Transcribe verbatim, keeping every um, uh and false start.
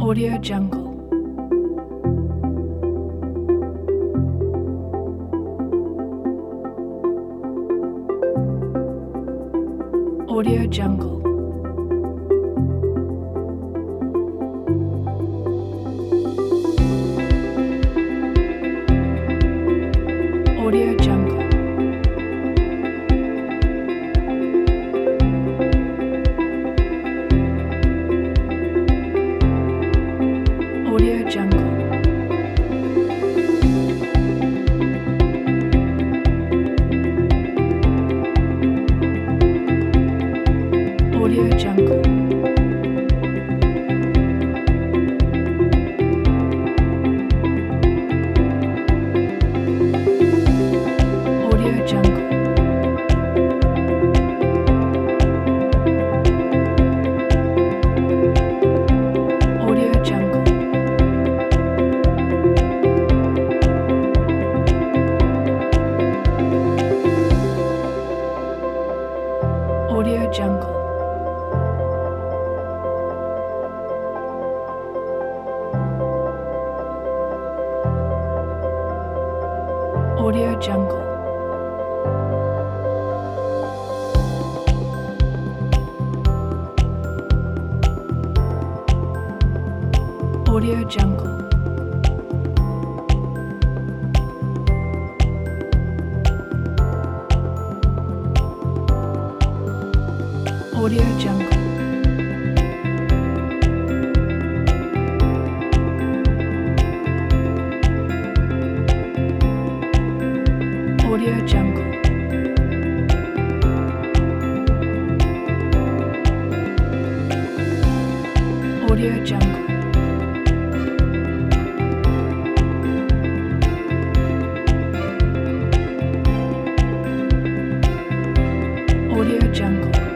Audio Jungle. Audio Jungle. Audio Jungle. Audio Jungle. Audio Jungle. Audio Jungle. Audio Jungle. Audio Jungle. Audio Jungle. Audio Jungle. Audio Jungle. Audio Jungle. Audio Jungle. Audio Jungle.